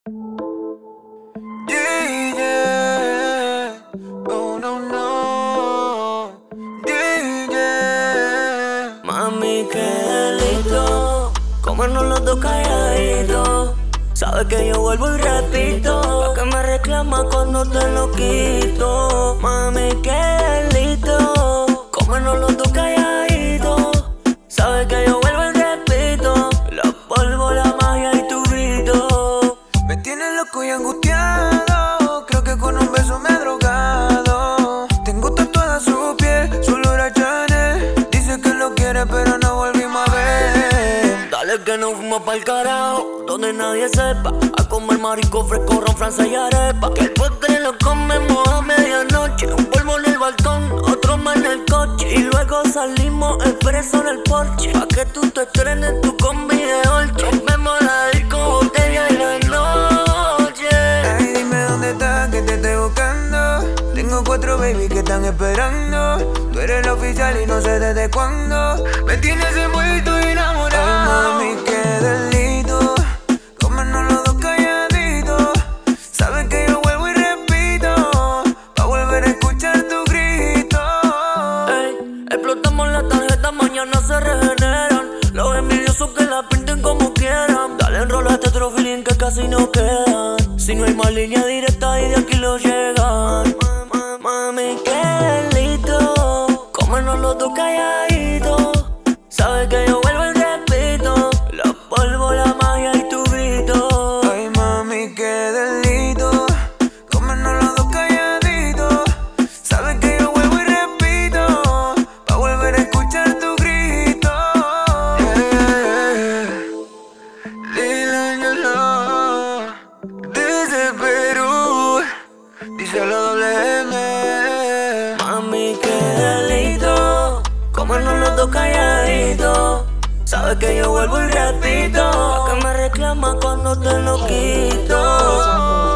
DJ, oh no no, DJ. Mami, qué delito, comernos los dos calladitos. Sabes que yo vuelvo y repito, pa' que me reclama cuando te lo quito. Mami, qué delito, comernos los dos calladitos. Sabes que yo vuelvo y repito, la polvo, la magia y tu grito. Me tienes loco y angustiado, creo que con un beso me he drogado. Tengo tatuada su piel, su olor a Chanel. Dice que lo quiere pero no volvimos a ver. Dale que nos fuimos pa'l carajo, donde nadie sepa. A comer marisco fresco, ron, franza y arepa. Que el postre lo comemos a medianoche. Un polvo en el balcón, otro más en el coche. Y luego salimos expreso en el porche, pa' que tú te estrenes tu combi de Dolce. Rompemos la disco, botella y la noche. Ay, dime dónde estás, que te estoy buscando. Tengo 4 baby que están esperando. Tú eres la oficial y no sé desde cuándo. Me tienes envuelto y enamorado. Ay, mami, qué delito, comernos los dos calladitos. Sabes que yo vuelvo y repito, pa' volver a escuchar tu grito. Ey, explotamos la tarjeta, mañana se regeneran. Los envidiosos que la pinten como quieran. Dale enrola este otro feeling que casi no quedan. Si no hay más línea directa y de aquí lo llegan. Mami, qué delito, comernos los dos calladitos. Sabes que yo vuelvo y repito, la polvo, la magia y tu grito. Ay, mami, qué delito, comernos los dos calladitos. Sabes que yo vuelvo y repito, pa' volver a escuchar tu grito. Díselo, desde Perú, díselo doble M. Mami, qué delito, comernos los dos calladitos. Sabes que yo vuelvo y repito, pa' que me reclama cuando te lo quito.